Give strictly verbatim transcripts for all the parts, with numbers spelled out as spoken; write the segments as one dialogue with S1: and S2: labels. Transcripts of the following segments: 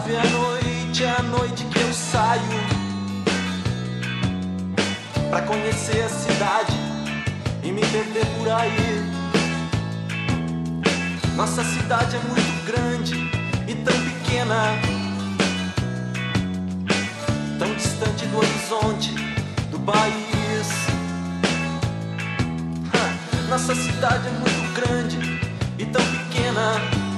S1: Suave a noite, é a noite que eu saio pra conhecer a cidade e me perder por aí. Nossa cidade é muito grande e tão pequena, tão distante do horizonte do país. Ha, nossa cidade é muito grande e tão pequena,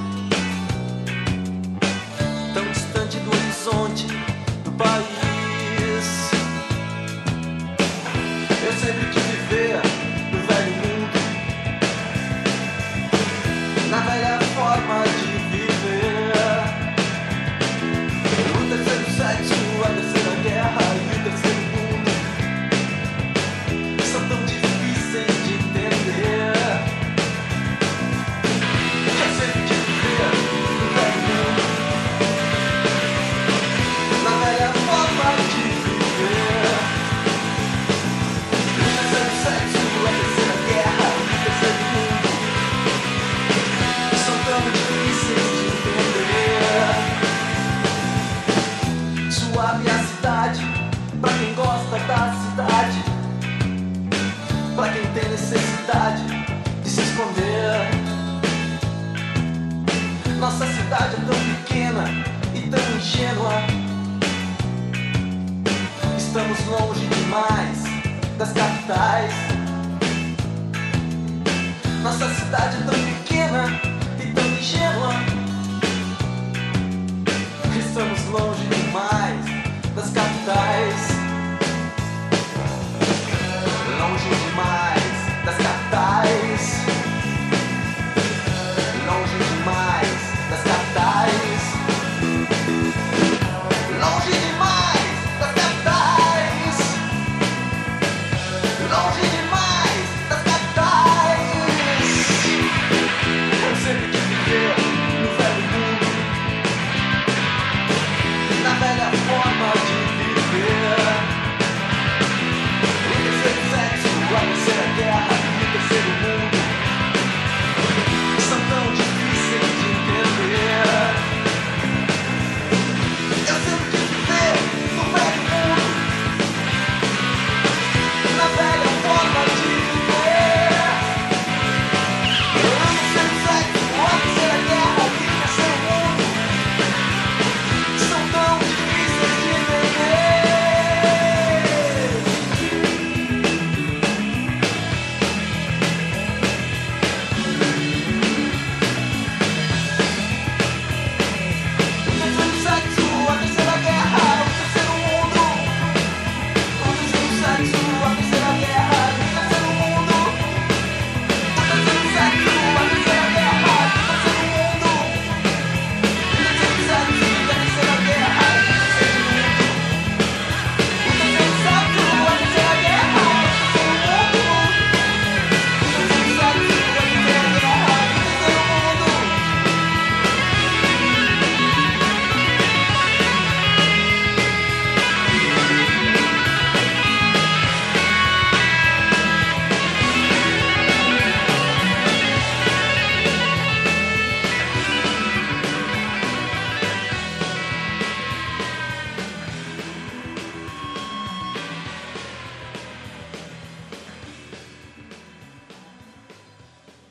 S1: tão distante do horizonte do país. Eu sempre quis viver no velho mundo, na velha forma de viver. O terceiro sexo, a terceira guerra e o terceiro mundo são tão difíceis de entender. Eu sempre quis viver no velho mundo, na velha forma de viver. O terceiro sexo, a terceira guerra e o terceiro mundo são tão difíceis de entender. Suave a cidade, pra quem gosta da cidade, pra quem tem necessidade de se esconder. Nossa cidade é tão pequena e tão ingênua, estamos longe demais das capitais. Nossa cidade é tão pequena